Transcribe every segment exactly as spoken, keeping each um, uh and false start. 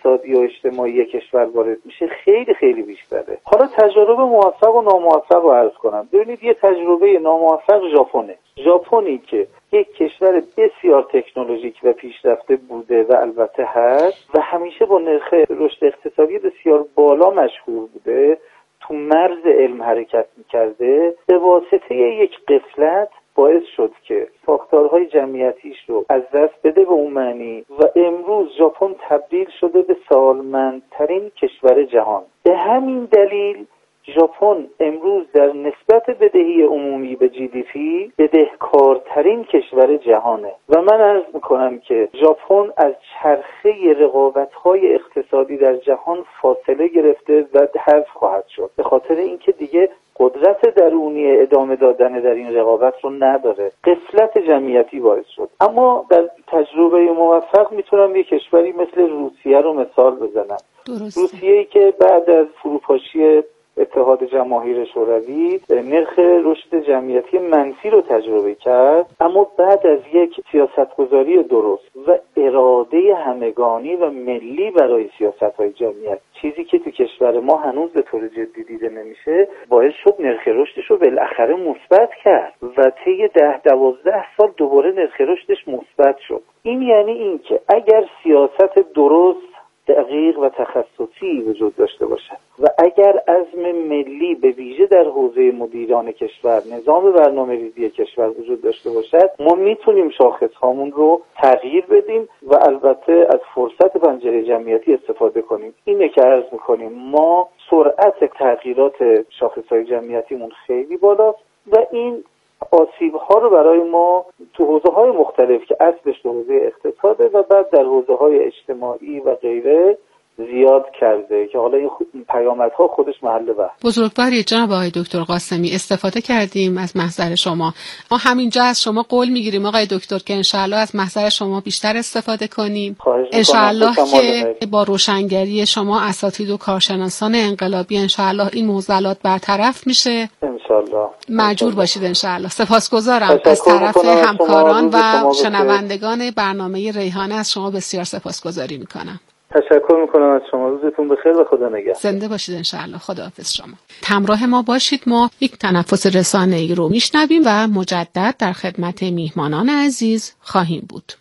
اقتصادی و اجتماعی کشور وارد میشه خیلی خیلی بیشتره. حالا تجربه موفق و ناموفق رو عرض کنم. ببینید یه تجربه ناموفق ژاپنه. ژاپنی که یک کشور بسیار تکنولوژیک و پیشرفته بوده و البته هست و همیشه با نرخ رشد اقتصادی بسیار بالا مشهور بوده، تو مرز علم حرکت میکرده، به واسطه یک غفلت باعث شد که ساختارهای جمعیتیش رو از دست بده به اون معنی و امروز ژاپن تبدیل شده به سالمندترین کشور جهان. به همین دلیل ژاپن امروز در نسبت بدهی عمومی به جی دی پی بدهکارترین کشور جهانه و من عرض میکنم که ژاپن از چرخه رقابت‌های اقتصادی در جهان فاصله گرفته و حذف خواهد شد، به خاطر اینکه دیگه قدرت درونی ادامه دادن در این رقابت رو نداره. غفلت جمعیتی باعث شد. اما در تجربه موفق میتونم یک کشوری مثل روسیه رو مثال بزنم. روسیه‌ای که بعد از فروپاشی اتحاد جماهیر شوروی نرخ رشد جمعیتی منفی رو تجربه کرد، اما بعد از یک سیاستگذاری درست و اراده همگانی و ملی برای سیاست‌های جمعیت، چیزی که تو کشور ما هنوز به طور جدی دیده نمیشه، باعث شد نرخ رشدش رو بالاخره مثبت کرد و طی ده دوازده سال دوباره نرخ رشدش مثبت شد. این یعنی این که اگر سیاست درست، دقیق و تخصصی وجود داشته باشد و اگر عزم ملی به ویژه در حوزه مدیران کشور، نظام برنامه‌ریزی کشور وجود داشته باشد، ما میتونیم شاخص هامون رو تغییر بدیم و البته از فرصت پنجره جمعیتی استفاده کنیم. اینه که عرض میکنیم ما سرعت تغییرات شاخص‌های جمعیتیمون خیلی بالاست و این آسیب‌ها رو برای ما تو حوزه‌های مختلف که اصلش تو حوزه اقتصاده و بعد در حوزه‌های اجتماعی و غیره زیاد کرده که حالا این پیامدها خودش محل بحث. بزرگواری جناب آقای دکتر قاسمی، استفاده کردیم از محضر شما. ما همینجا از شما قول میگیریم آقای دکتر که انشاءالله از محضر شما بیشتر استفاده کنیم. انشاءالله که با روشنگری شما اساتید و کارشناسان انقلابی انشاءالله این معضلات برطرف میشه. انشاءالله. مجبور باشید انشاءالله. سپاسگزارم از طرف همکاران و شنوندگان برنامه ریحانه، از شما بسیار سپاسگزاری میکنم. تشکر میکنم از شما. روزتون بخیر و خدا نگهدار. زنده باشید انشاءالله. خداحافظ شما. همراه ما باشید. ما یک تنفس رسانه‌ای رو میشنویم و مجدد در خدمت میهمانان عزیز خواهیم بود.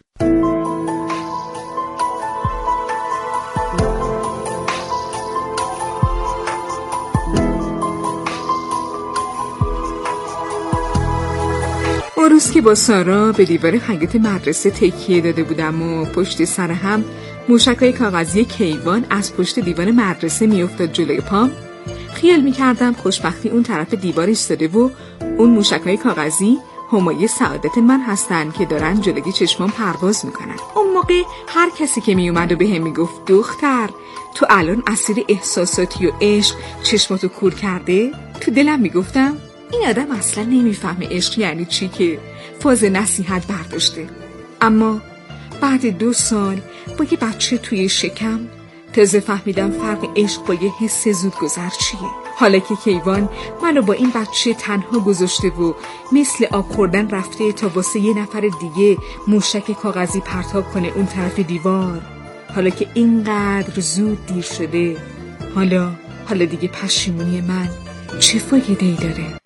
اون روز که با سارا به دیوار حیاط مدرسه تکیه داده بودم و پشت سر هم موشکای کاغذی کیوان از پشت دیوار مدرسه میافتاد جلوی پام، خیال میکردم خوشبختی اون طرف دیوار ایستاده و اون موشکای کاغذی همایه سعادت من هستن که دارن جلوی چشمام پرواز میکنن. اون موقع هر کسی که میومد و به هم میگفت دختر تو الان اسیر احساساتی و عشق چشماتو کور کرده، تو دلم میگفتم این آدم اصلا نمیفهمه عشق یعنی چی که فاز نصیحت برداشته. اما بعد دو سال با یه بچه توی شکم تازه فهمیدم فرق عشق با یه حس زودگذر چیه. حالا که کیوان منو با این بچه تنها گذاشته و مثل آب خوردن رفته تا واسه یه نفر دیگه موشک کاغذی پرتاب کنه اون طرف دیوار، حالا که اینقدر زود دیر شده، حالا حالا دیگه پشیمونی من چه فایده‌ای داره؟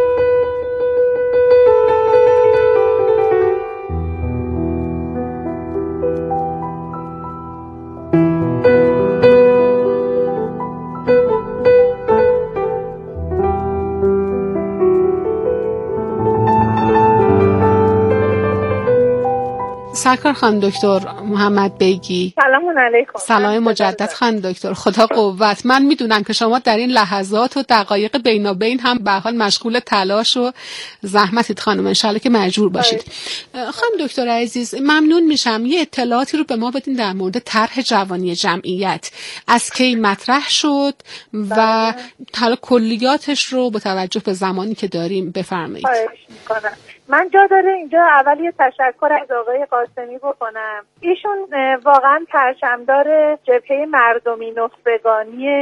سرکار خانم دکتر محمد بیگی، سلام علیکم. سلام مجدد خانم دکتر. خدا قوت. من میدونم که شما در این لحظات و دقایق بینابین هم به حال مشغول تلاش و زحمتید خانم، انشالله که مجبور باشید. خانم دکتر عزیز، ممنون میشم یه اطلاعاتی رو به ما بدین در مورد طرح جوانی جمعیت، از کی مطرح شد و حالا کلیاتش رو با توجه به زمانی که داریم بفرمایید. من جا داره اینجا اول یه تشکر از آقای قاسمی بکنم. ایشون واقعا پرچمدار جبهه مردمی نخبگانی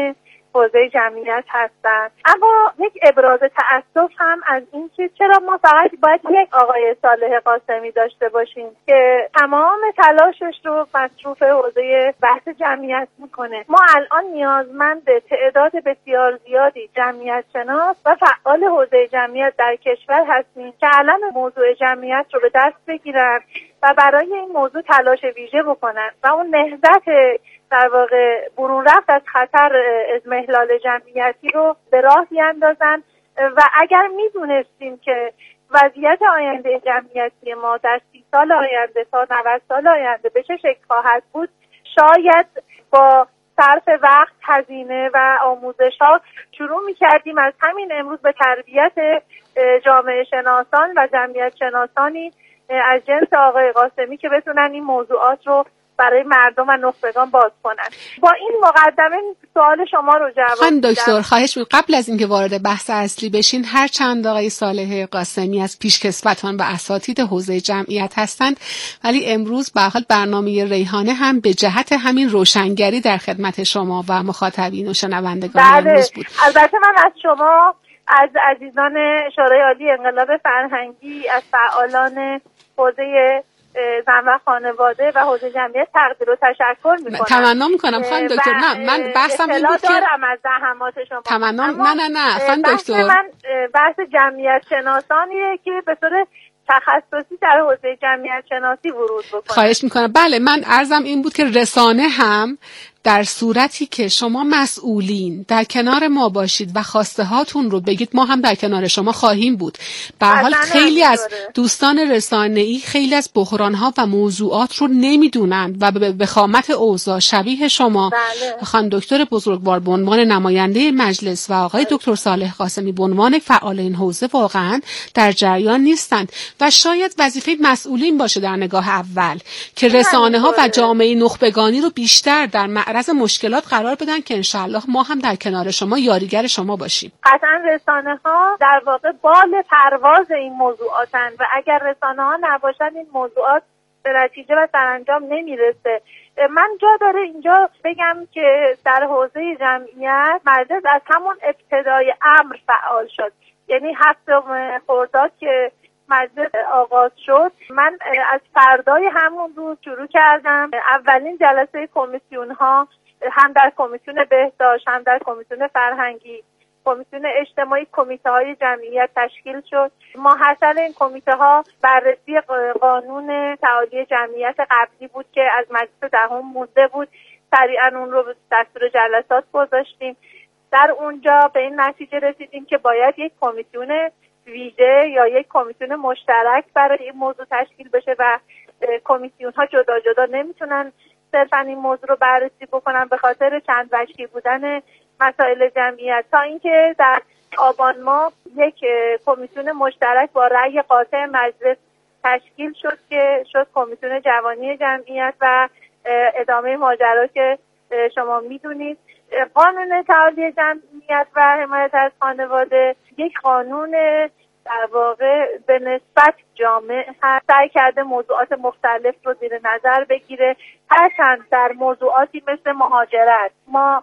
حوزه جمعیت هستند. اما یک ابراز تأسف هم از این که چرا ما فقط باید یک آقای صالح قاسمی داشته باشیم که تمام تلاشش رو مصروف حوزه بحث جمعیت میکنه. ما الان نیازمند تعداد بسیار زیادی جمعیت شناس و فعال حوزه جمعیت در کشور هستیم که الان موضوع جمعیت رو به دست بگیرن و برای این موضوع تلاش ویژه بکنن و اون نهضت در واقع برون رفت از خطر اضمحلال جمعیتی رو به راه بیاندازن. و اگر میدونستیم که وضعیت آینده جمعیتی ما در سی سال آینده تا نود سال آینده به چه شکل خواهد بود، شاید با صرف وقت، هزینه و آموزش ها شروع می‌کردیم از همین امروز به تربیت جامعه شناسان و جمعیت شناسانی از جنس آقای قاسمی که بتونن این موضوعات رو برای مردم و نخبگان باز کنن. با این مقدمه سوال شما رو جواب خانم دکتر خواهش می‌کنم قبل از اینکه وارد بحث اصلی بشین، هر چند آقای صالح قاسمی از پیشکسوتان و اساتید حوزه جمعیت هستند، ولی امروز به حال برنامه ریحانه هم به جهت همین روشنگری در خدمت شما و مخاطبین و شنوندگان امروز بود. البته من از شما، از عزیزان شورای عالی انقلاب فرهنگی، از فعالان حوزه زن و خانواده و حوزه جمعیت تقدیر و تشکر میکنم. تمنا میکنم خانم دکتر. نه من بحثم این بود که دارم از زحمات شما. تمنا نه نه نه خانم دکتر، من بحث جمعیت شناسانیه که به طور تخصصی در حوزه جمعیت شناسی ورود بکنه. خواهش میکنم. بله من عرضم این بود که رسانه هم در صورتی که شما مسئولین در کنار ما باشید و خواسته هاتون رو بگید، ما هم در کنار شما خواهیم بود. به هر حال خیلی از دوستان رسانه‌ای خیلی از بحران‌ها و موضوعات رو نمیدونند و به وخامت اوضاع شبیه شما بله. خانم دکتر بزرگوار به عنوان نماینده مجلس و آقای بله. دکتر صالح قاسمی به عنوان فعال این حوزه واقعا در جریان نیستند و شاید وظیفه مسئولین باشه در نگاه اول که رسانه‌ها و جامعه نخبگانی رو بیشتر در معرض مشکلات قرار بدن که انشالله ما هم در کنار شما یاریگر شما باشیم. قطعا رسانه ها در واقع بال پرواز این موضوعاتن و اگر رسانه ها نباشن این موضوعات به نتیجه و سرانجام نمیرسه. من جا داره اینجا بگم که در حوزه جمعیت مجلس از همون ابتدای امر فعال شد، یعنی هفتم خرداد که مجلس آغاز شد، من از فردای همون روز شروع کردم اولین جلسه کمیسیون ها، هم در کمیسیون بهداشت، هم در کمیسیون فرهنگی، کمیسیون اجتماعی، کمیته های جمعیت تشکیل شد. ماحصل این کمیته ها بررسی قانون تعالی جمعیت قبلی بود که از مجلس دهم مونده بود، سریعا اون رو دستور جلسات گذاشتیم. در اونجا به این نتیجه رسیدیم که باید یک کمیسیون ویژه یا یک کمیسیون مشترک برای این موضوع تشکیل بشه و کمیسیون ها جدا جدا نمیتونن صرفا این موضوع رو بررسی بکنن به خاطر چند وجهی بودن مسائل جمعیت، تا اینکه در آبان ماه یک کمیسیون مشترک با رأی قاطع مجلس تشکیل شد که شد کمیسیون جوانی جمعیت و ادامه ماجرا که شما میدونید. قانون تعالی جمعیت و حمایت از خانواده یک قانون در واقع به نسبت جامع هست، سعی کرده موضوعات مختلف رو زیر نظر بگیره. هرچند در موضوعاتی مثل مهاجرت ما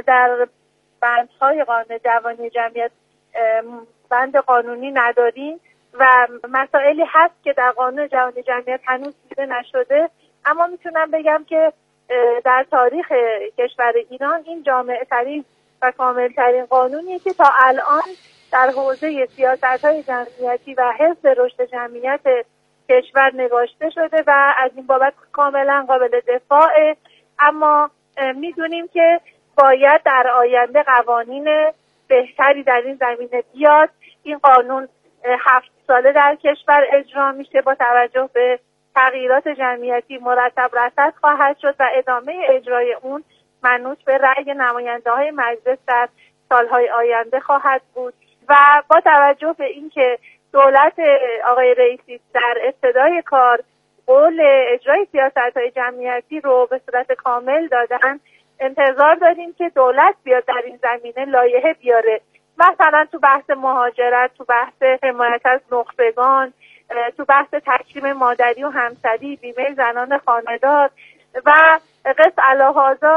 در بندهای قانون جوانی جمعیت بند قانونی نداریم و مسائلی هست که در قانون جوانی جمعیت هنوز دیده نشده، اما میتونم بگم که در تاریخ کشور ایران این جامع ترین و کامل ترین قانونیه که تا الان در حوزه سیاست‌های جمعیتی و حفظ رشد جمعیت کشور نگاشته شده و از این بابت کاملا قابل دفاعه. اما میدونیم که باید در آینده قوانین بهتری در این زمینه بیاد. این قانون هفت ساله در کشور اجرا میشه، با توجه به تغییرات جمعیتی مرتب رصد خواهد شد و ادامه اجرای اون منوط به رأی نماینده‌های مجلس در سالهای آینده خواهد بود. و با توجه به اینکه دولت آقای رئیسی در ابتدای کار قول اجرای سیاست‌های جمعیتی رو به صورت کامل دادن، انتظار داریم که دولت بیاد در این زمینه لایحه بیاره، مثلا تو بحث مهاجرت، تو بحث حمایت از نخبگان، تو بحث تکریم مادری و همسری، بیمه زنان خانه‌دار و قص علی‌هذا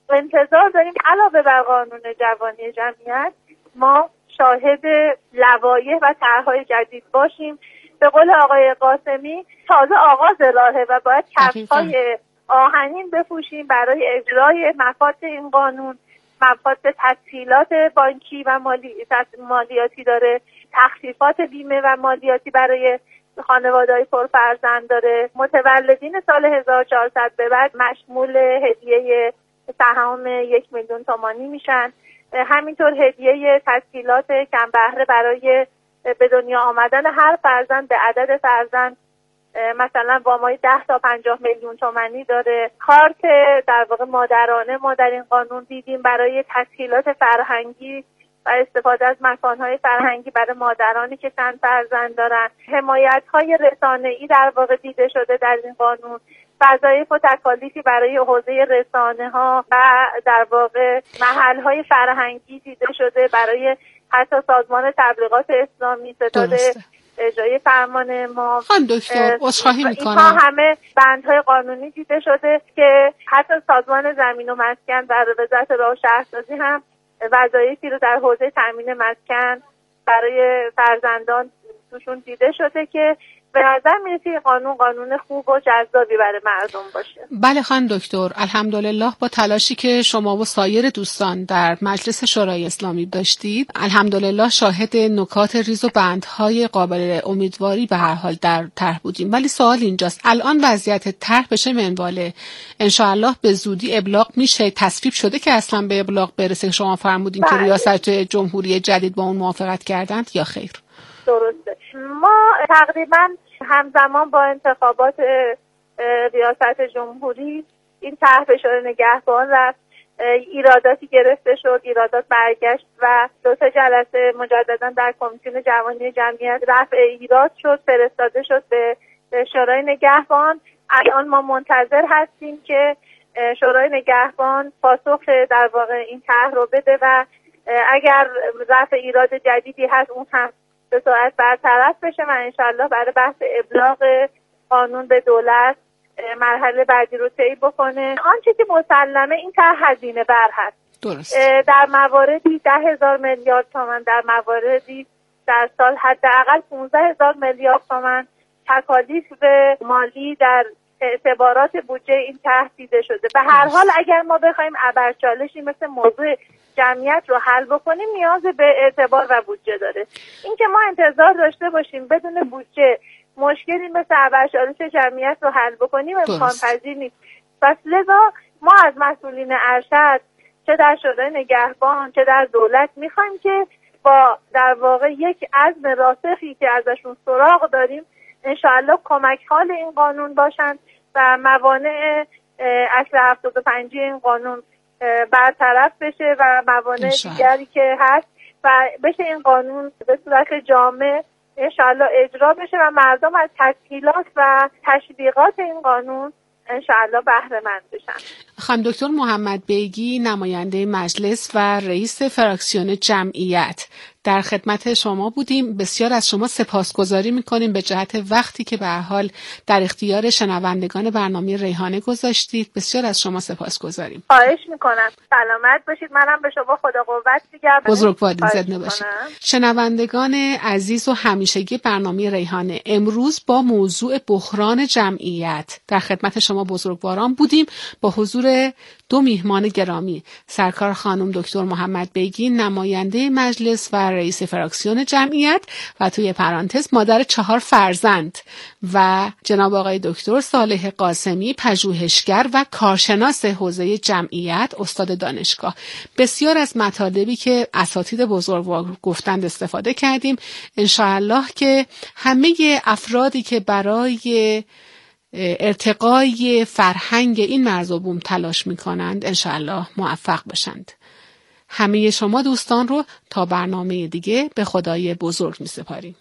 انتظار داریم علاوه بر قانون جوانی جمعیت ما شاهد لوایح و طرح‌های جدید باشیم. به قول آقای قاسمی تازه آغاز راهه و باید کف‌های آهنین بپوشیم برای اجرای مفاد این قانون. مفاد تسهیلات بانکی و مالی مالیاتی داره، تخفیفات بیمه و مالیاتی برای خانواده‌های پرفرزند داره، متولدین سال هزار و چهارصد به بعد مشمول هدیه سهام یک میلیون تومانی میشن، همینطور هدیه تسهیلات کم بهره برای به دنیا آمدن هر فرزند به عدد فرزند، مثلا وامای ده تا پنجاه میلیون تومانی داره. کارت در واقع مادرانه ما در این قانون دیدیم برای تسهیلات فرهنگی و استفاده از مکانهای فرهنگی برای مادرانی که چند فرزند دارن. حمایت‌های رسانه‌ای در واقع دیده شده در این قانون، وظایف و تکالیفی برای حوزه رسانه‌ها و در واقع محل‌های فرهنگی دیده شده برای حتی سازمان تبلیغات اسلامی، ستاد اجرای فرمان ما. خانم دکتر عذرخواهی میکنم، اینها همه بندهای قانونی دیده شده که حتی سازمان زمین و مسکن و وزارت راه و شهرسازی هم وظایفی رو در حوزه تامین مسکن برای فرزندان توشون دیده شده که به نظر میرسه قانون قانون خوب و جذابی برای مردم باشه. بله خانم دکتر، الحمدلله با تلاشی که شما و سایر دوستان در مجلس شورای اسلامی داشتید، الحمدلله شاهد نکات ریز و بندهای قابل امیدواری به هر حال در طرح بودیم. ولی سوال اینجاست، الان وضعیت طرح به چه منواله؟ ان شاء الله به زودی ابلاغ میشه؟ تصویب شده که اصلا به ابلاغ برسه؟ شما فرمودین که ریاست جمهوری جدید با اون موافقت کردند یا خیر؟ درسته. ما تقریبا همزمان با انتخابات ریاست جمهوری این طرح به شورای نگهبان رفت، ایراداتی گرفته شد، ایرادات برگشت و دو تا جلسه مجددا در کمیسیون جوانی جمعیت رفع ایراد شد، فرستاده شد به شورای نگهبان. الان ما منتظر هستیم که شورای نگهبان پاسخ در واقع این طرح رو بده و اگر رفع ایراد جدیدی هست اون هم به سرعت برطرف بشه و انشالله برای بحث ابلاغ قانون به دولت مرحله بعدی رو طی بکنه. آنچه که مسلمه این طرح هزینه بر هست. درست. در مواردی ده هزار میلیارد تومان، در مواردی در سال حداقل پانزده هزار میلیارد تومان تکالیف مالی در اعتبارات بودجه این طرح دیده شده. به هر حال اگر ما بخوایم ابرچالشی مثل موضوع جمعیت رو حل بکنیم نیاز به اعتبار و بودجه داره. این که ما انتظار داشته باشیم بدون بودجه مشکلی مثل ابرچالش جمعیت رو حل بکنیم امکان پذیر نیست. پس لذا ما از مسئولین ارشد چه در شورای نگهبان چه در دولت میخوایم که با در واقع یک عزم راسخی که ازشون سراغ داریم انشاءالله کمک حال این قانون باشن و موانع اصل هفتاد و پنج این قانون برطرف بشه و موانع دیگری که هست و بشه این قانون به صورت جامع انشاءالله اجرا بشه و مردم از تسهیلات و تشویقات این قانون انشاءالله بهره مند بشن. خانم دکتر محمد بیگی، نماینده مجلس و رئیس فراکسیون جمعیت، در خدمت شما بودیم. بسیار از شما سپاسگزاری میکنیم به جهت وقتی که به هر حال در اختیار شنوندگان برنامه ریحانه گذاشتید. بسیار از شما سپاسگزاریم. خواهش میکنم. سلامت باشید. منم به شما خدا قوت میگم. بزرگواری زنده باشید. شنوندگان عزیز و همیشگی برنامه ریحانه، امروز با موضوع بحران جمعیت در خدمت شما بزرگواران بودیم با حضور دو میهمان گرامی، سرکار خانم دکتر محمد بیگی، نماینده مجلس و رئیس فراکسیون جمعیت و توی پرانتز مادر چهار فرزند، و جناب آقای دکتر صالح قاسمی، پژوهشگر و کارشناس حوزه جمعیت، استاد دانشگاه. بسیار از مطالبی که اساتید بزرگوار گفتند استفاده کردیم. انشاءالله که همه افرادی که برای ارتقای فرهنگ این مرز و بوم تلاش می‌کنند انشاءالله موفق بشند. همه شما دوستان رو تا برنامه دیگه به خدای بزرگ می‌سپاریم.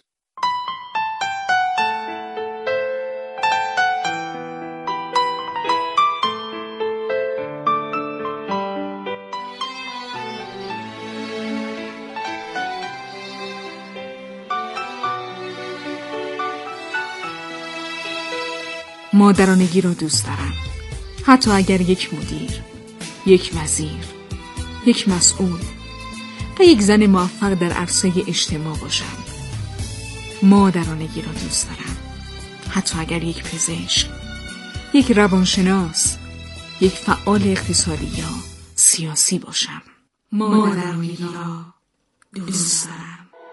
مادرانگی رو دوست دارم، حتی اگر یک مدیر یک وزیر، یک مسئول و یک زن موفق در عرصه اجتماع باشم. مادرانگی را دوست دارم، حتی اگر یک پزشک، یک روانشناس، یک فعال اقتصادی یا سیاسی باشم. مادرانگی را دوست دارم.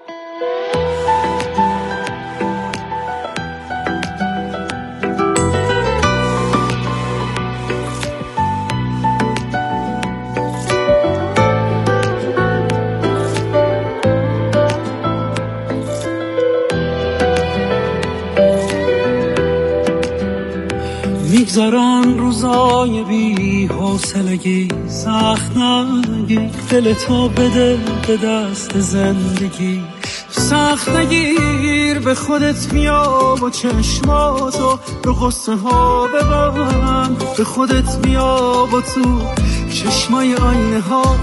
میگذرن روزای بی حوصلگی، سخت نگیر دل تو بده به دست زندگی، سخت نگیر به خودت بیا و چشماتو رو قصه ها ببند، به خودت بیا و تو چشمای آینه ها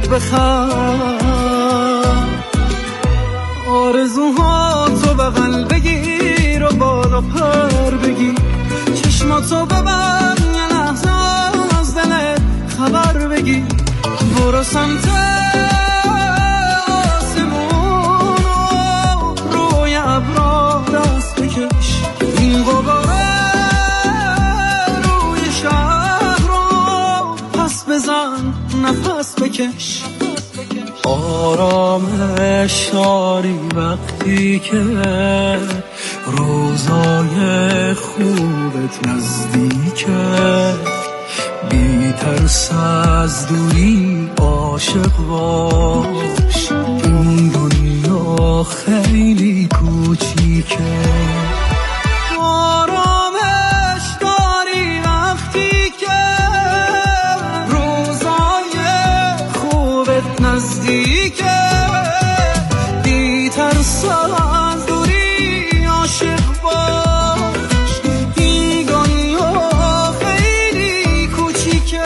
بخند، آرزوهاتو بغل بگیر و بالا پر بگیر، چشماتو ببند یه لحظه از دلت خبر بگیر، برو سمت آسمون و روی ابرا دست بکش، این غباره روی شهر رو پس بزن نفس بکش، آرامش داری وقتی که روزای خوبت نزدیکه، بی ترس از دوری عاشق باش، این دنیا خیلی کوچیکه، آرامش داری وقتی که روزای خوبت نزدیکه، بی ترس از دوری عاشق باش، این دنیا خیلی کوچیکه.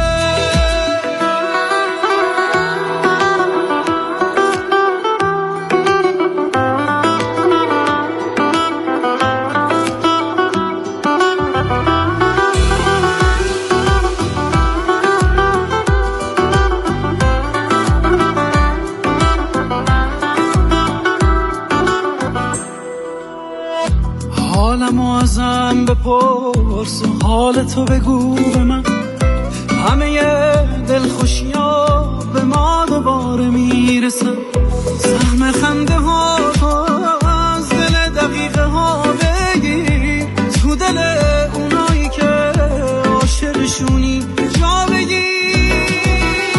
حالمو ازم بپرس و حالتو بگو به من، همه دلخوشی‌ها به ما دوباره میرسن، سهم خنده ها از دل دقیقه ها بگیر، تو دل اونایی که عاشقشونی جا بگیر،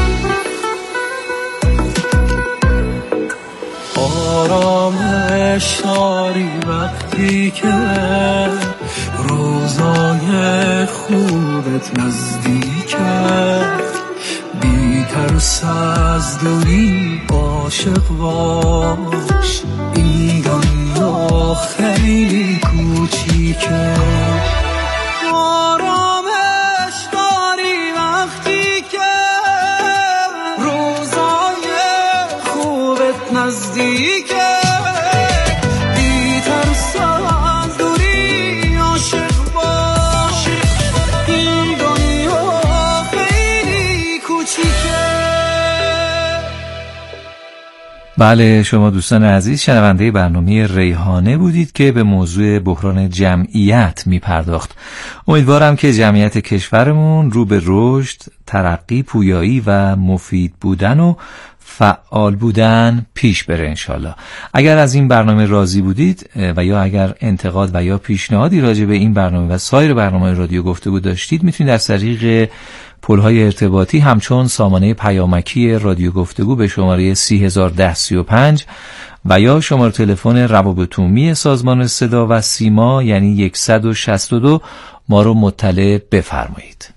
آرامش داری وقتی که روزای خوبت نزدیکه، بی ترس از دوری عاشق باش، این دنیا خیلی کوچیکه، آرامش داری وقتی که روزای خوبت نزدیکه، بله، شما دوستان عزیز شنونده برنامه ریحانه بودید که به موضوع بحران جمعیت می پرداخت. امیدوارم که جمعیت کشورمون رو به رشد، ترقی، پویایی و مفید بودن و فعال بودن پیش بره انشالله. اگر از این برنامه راضی بودید و یا اگر انتقاد و یا پیشنهادی راجع به این برنامه و سایر برنامه رادیو گفتگو داشتید، میتونید از طریق پل‌های ارتباطی همچون سامانه پیامکی رادیو گفتگو به شماره سی هزار و ده سی و پنج و یا شماره تلفن روابط عمومی سازمان صدا و سیما یعنی صد و شصت و دو ما رو مطلع بفرمایید.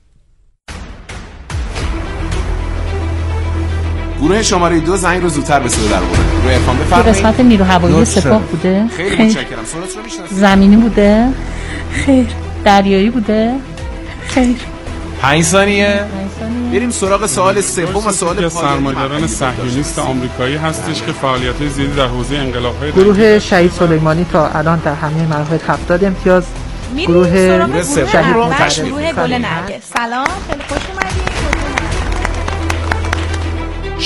گروه شماره دو زنگ رو زودتر به صدا در آورد. روی افام بفرمایید. قسمت نیرو هوایی سپاه بوده؟ خیلی متشکرم. سوالت رو میشناسید؟ زمینی بوده؟ خیر. دریایی بوده؟ خیر. پنج ثانیه. بریم سراغ سوال سوم و سوال پایانی. سرمایه‌داران صهیونیست آمریکایی هستش که فعالیت‌های زیادی در حوزه انقلاب‌های گروه شهید سلیمانی تا الان در همه مراحل هفتاد امتیاز. گروه گروه سوم گروه گل نرگس. سلام، خیلی خوش اومدید.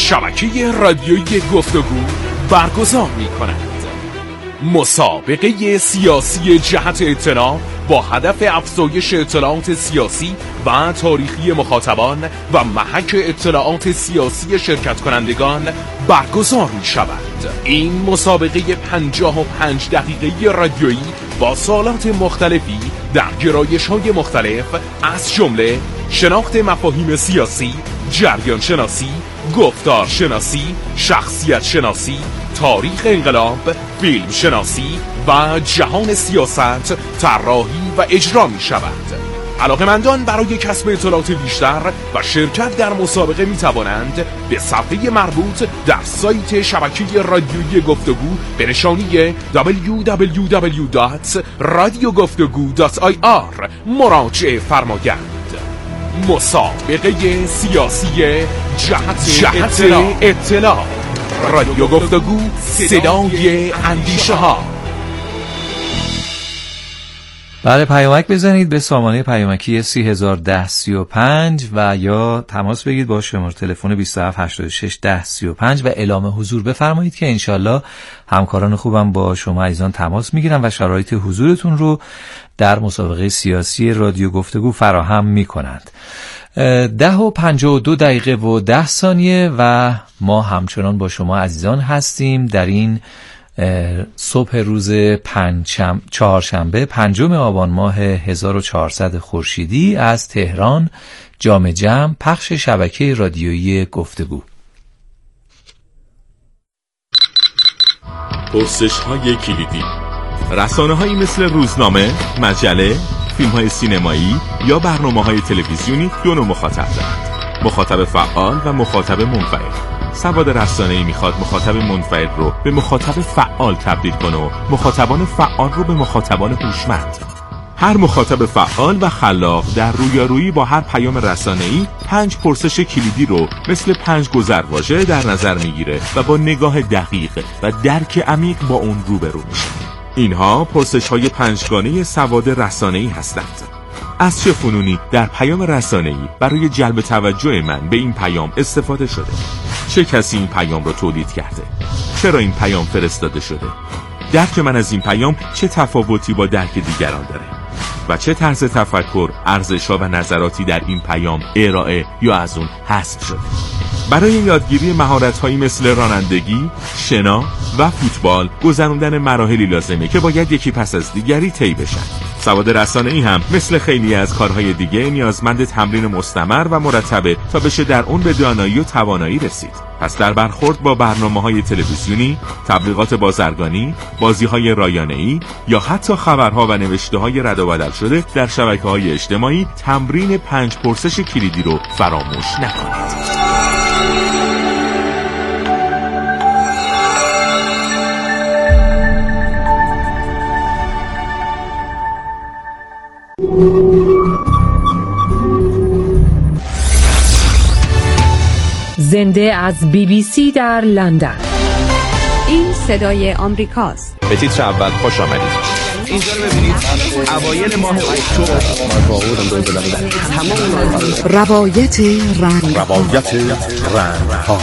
شبکه رادیویی گفتگو برگزار می‌کند. مسابقه سیاسی جهت اطلاع با هدف افزایش اطلاعات سیاسی و تاریخی مخاطبان و محک اطلاعات سیاسی شرکت کنندگان برگزار می شود. این مسابقه پنجاه و پنج دقیقه رادیویی با سوالات مختلفی در گرایش‌های مختلف از جمله شناخت مفاهیم سیاسی، جریان شناسی، گفتار شناسی، شخصیت شناسی، تاریخ انقلاب، فیلم شناسی و جهان سیاست طراحی و اجرا می شود. علاقه‌مندان برای کسب اطلاعات بیشتر و شرکت در مسابقه می توانند به صفحه مربوط در سایت شبکه رادیویی گفتگو به نشانی دبلیو دبلیو دبلیو دات رادیو گفتگو دات آی آر مراجعه فرمایند. مسابقه سیاسی جهت, جهت اطلاع. اطلاع رادیو گفتگو، صدای اندیشه ها. بله، پیامک بزنید به سامانه پیامکی سی هزار و ده سی و پنج و یا تماس بگیرید با شماره تلفن بیست و هفت هشتاد و شش ده سی و پنج و اعلام حضور بفرمایید که انشالله همکاران خوبم با شما عزیزان تماس میگیرن و شرایط حضورتون رو در مسابقه سیاسی رادیو گفتگو فراهم میکنند. ده و پنجاه و دو دقیقه و ده ثانیه و ما همچنان با شما عزیزان هستیم در این صبح روز پنجشنبه چهارشنبه پنجم آبان ماه هزار و چهارصد خورشیدی از تهران جام جم پخش شبکه رادیویی گفتگو. پرسش‌های کلیدی. رسانه‌هایی مثل روزنامه، مجله، فیلم‌های سینمایی یا برنامه‌های تلویزیونی دو نوع مخاطب دارند: مخاطب فعال و مخاطب منفعل. سواد رسانه‌ای میخواد مخاطب منفعل رو به مخاطب فعال تبدیل کنه و مخاطبان فعال رو به مخاطبان هوشمند. هر مخاطب فعال و خلاق در رویارویی با هر پیام رسانه‌ای پنج پرسش کلیدی رو مثل پنج گذرواژه در نظر میگیره و با نگاه دقیق و درک عمیق با اون روبرو میشه. اینها پرسش‌های پنجگانه سواد رسانه‌ای هستند. از چه فنونی در پیام رسانه‌ای برای جلب توجه من به این پیام استفاده شده؟ چه کسی این پیام را تولید کرده؟ چرا این پیام فرستاده شده؟ درک من از این پیام چه تفاوتی با درک دیگران داره؟ و چه طرز تفکر، ارزش‌ها و نظراتی در این پیام ارائه یا از اون حذف شده؟ برای یادگیری مهارت‌هایی مثل رانندگی، شنا و فوتبال گذراندن مراحلی لازمه که باید یکی پس از دیگری طی بشن. سواد رسانه‌ای هم مثل خیلی از کارهای دیگه نیازمند تمرین مستمر و مرتبه تا بشه در اون به دانایی و توانایی رسید. پس در برخورد با برنامه‌های تلویزیونی، تبلیغات بازرگانی، بازی‌های رایانه‌ای یا حتی خبرها و نوشته‌های رد و بدل شده در شبکه‌های اجتماعی تمرین پنج پرسش کلیدی رو فراموش نکنید. زنده از بی بی سی در لندن. این صدای آمریکاست. به تیتر اول خوش آمدید. اینجا رو ببینید، اوایل ماه اکتبر روایت رنگ روایت رنگ‌ها.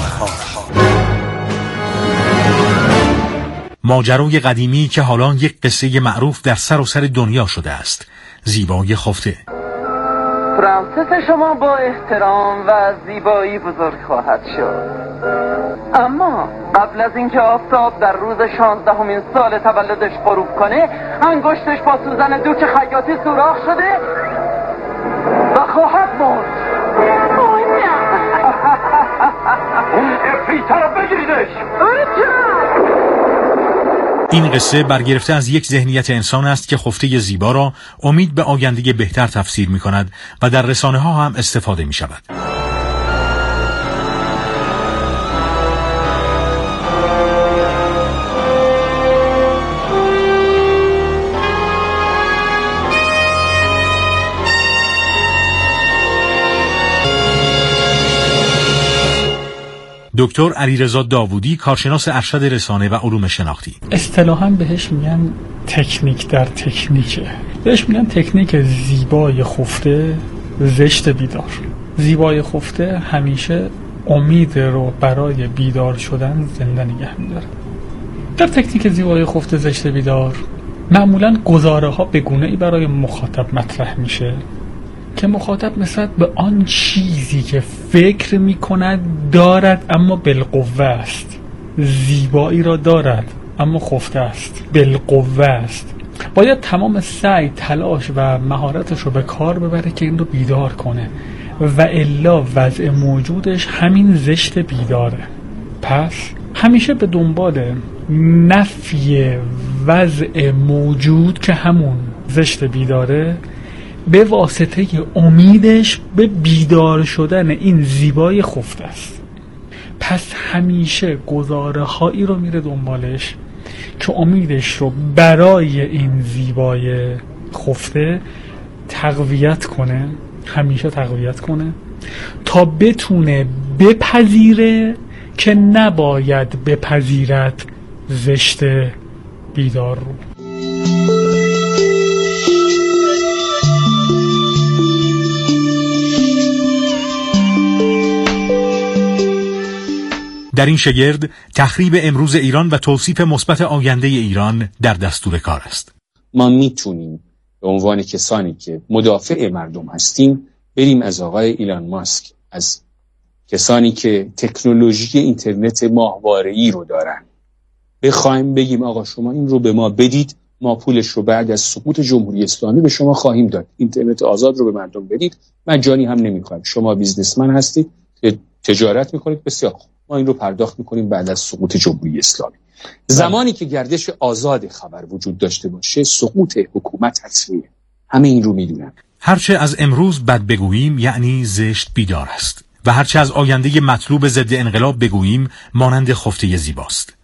ماجرای قدیمی که حالا یک قصه معروف در سراسر دنیا شده است. زیبای خفته. فرانسس شما با احترام و زیبایی بزرگ خواهد شد، اما قبل از اینکه آفتاب در روز شانزدهمین سال تولدش غروب کنه انگشتش با سوزن دوک خیاطی سوراخ شده و خواهد مرد. اوه نه، اون افریتا رو بگیریدش. این قصه برگرفته از یک ذهنیت انسان است که خفته زیبا را امید به آینده بهتر تفسیر می کند و در رسانه ها هم استفاده می شود. دکتر علیرضا داوودی، کارشناس ارشد رسانه و علوم شناختی. اصطلاحاً بهش میگن تکنیک در تکنیکه. بهش میگن تکنیک زیبای خفته، زشت بیدار. زیبای خفته همیشه امید رو برای بیدار شدن زنده نگه می‌داره. در تکنیک زیبایی خفت زشت بیدار معمولاً گزاره ها به گونه‌ای برای مخاطب مطرح میشه که مخاطب نسبت به آن چیزی که فکر میکند دارد اما بالقوه است، زیبایی را دارد اما خفته است، بالقوه است، باید تمام سعی، تلاش و مهارتش رو به کار ببره که این رو بیدار کنه و الا وضع موجودش همین زشت بیداره. پس همیشه به دنبال نفی وضع موجود که همون زشت بیداره به واسطه امیدش به بیدار شدن این زیبای خفته است. پس همیشه گزاره هایی رو میره دنبالش که امیدش رو برای این زیبای خفته تقویت کنه، همیشه تقویت کنه تا بتونه بپذیره که نباید بپذیرد زشت بیدار رو. در این شگرد تخریب امروز ایران و توصیف مثبت آینده ایران در دستور کار است. ما میتونیم به عنوان کسانی که مدافع مردم هستیم بریم از آقای ایلان ماسک، از کسانی که تکنولوژی اینترنت ماهواره‌ای رو دارن، بخوایم بگیم آقا شما این رو به ما بدید، ما پولش رو بعد از سقوط جمهوری اسلامی به شما خواهیم داد. اینترنت آزاد رو به مردم بدید، مجانی هم نمیخوایم. شما بیزنسمن هستید، تجارت میکنید، بسیار خوب، ما این رو پرداخت میکنیم بعد از سقوط جمهوری اسلامی. زمانی که گردش آزاد خبر وجود داشته باشه، سقوط حکومت حتمیه. همه این رو میدونن. هرچه از امروز بد بگوییم یعنی زشت بیدار است و هرچه از آینده مطلوب ضد انقلاب بگوییم مانند خفته زیباست.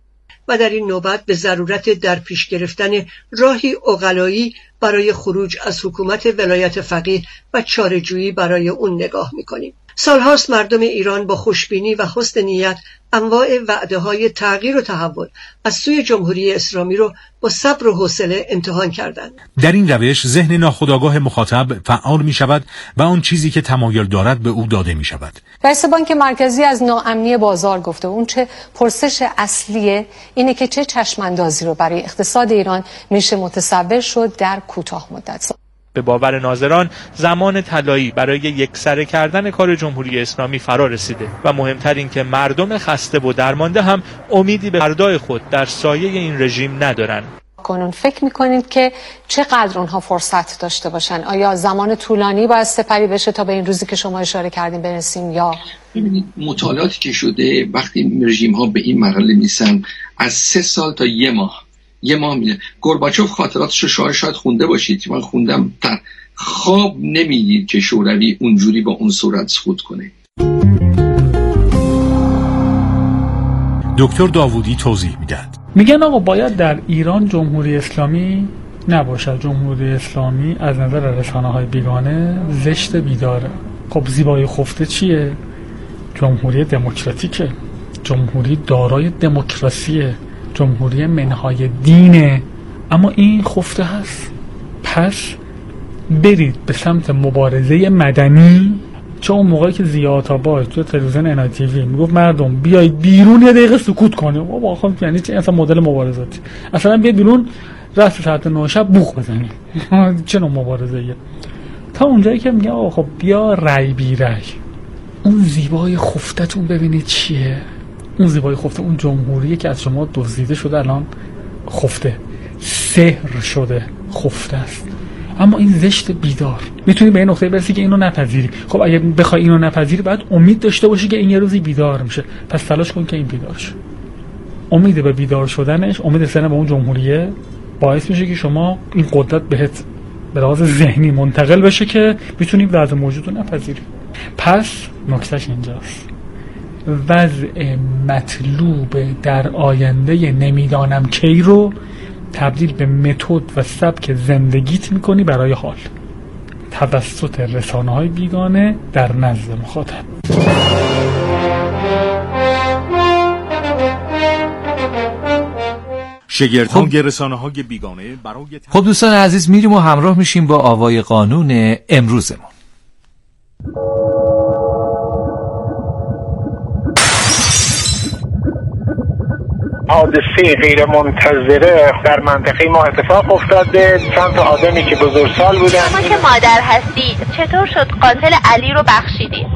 و در این نوبت به ضرورت در پیش گرفتن راهی عقلایی برای خروج از حکومت ولایت فقیه و چاره‌جویی برای اون نگاه میکنیم. سالهاست مردم ایران با خوشبینی و حسن نیت انواع وعده‌های تغییر و تحول از سوی جمهوری اسلامی رو با صبر و حوصله امتحان کردند. در این روش ذهن ناخودآگاه مخاطب فعال می شود و آن چیزی که تمایل دارد به او داده می شود. رئیس بانک مرکزی از ناامنی بازار گفته اون چه پرسش اصلیه اینه که چه چشماندازی رو برای اقتصاد ایران میشه متصور شد در کوتاه مدت. به باور ناظران زمان طلایی برای یکسره کردن کار جمهوری اسلامی فرا رسیده و مهمتر این که مردم خسته و درمانده هم امیدی به فردای خود در سایه این رژیم ندارن. کنون فکر میکنید که چقدر اونها فرصت داشته باشن؟ آیا زمان طولانی باید سپری بشه تا به این روزی که شما اشاره کردین برسیم یا؟ ببینید مطالعاتی که شده وقتی رژیم ها به این مرحله میسن از سه سال تا یه ماه یه ماه میده. گورباچوف خاطراتش رو شاید شاید خونده باشید، من خوندم، در خواب نمیدید که شوروی اونجوری با اون صورت سقوط کنه. دکتر داوودی توضیح میداد. میگن آقا باید در ایران جمهوری اسلامی نباشد. جمهوری اسلامی از نظر رسانه‌های بیگانه زشت بیداره. خب زیبایی خفته چیه؟ جمهوری دموکراتیکه، جمهوری دارای دموکراسیه، جمهوری منهای دینه، اما این خفته هست. پس برید به سمت مبارزه مدنی. چون اون موقعی که ضیاء طباطبایی تو تلویزیون ان آی تی وی میگفت مردم بیایید بیرون یه دقیقه سکوت کنید، بابا خب یعنی چه اصلا مدل مبارزاتی؟ اصلا بیاید بیرون راست ساعت نه شب بوق بزنید. چه نوع مبارزه‌ایه؟ تا اونجایی که میگه آقا خب بیا رای بی رای. اون زیبای خفتتون ببینید چیه؟ اون زیبایی خفته اون جمهوریه که از شما دزدیده شده، الان خفته، سحر شده، خفته است. اما این زشت بیدار میتونی به این نقطه برسی که اینو نپذیری. خب اگه بخوای اینو نپذیری باید امید داشته باشی که این یه روزی بیدار میشه. پس تلاش کن که این بیدار شه. امید به بیدار شدنش، امید سن به اون جمهوریه باعث میشه که شما این قدرت بهت به لحاظ ذهنی منتقل بشه که بتونی وضع موجود رو نپذیری. پس نکتهش اینجاست، وضع مطلوب در آینده نمیدانم کی رو تبدیل به متد و سبک زندگیت میکنی برای حال توسط رسانه‌های بیگانه در نزد مخاطب. شگردهای رسانه‌های بیگانه برای خب دوستان عزیز میریم و همراه میشیم با آوای قانون امروزمون. حادثه غیر منتظره در منطقه ما اتفاق افتاده. چند تا آدمی که بزرگسال بودن. شما که مادر هستید چطور شد قاتل علی رو بخشیدید؟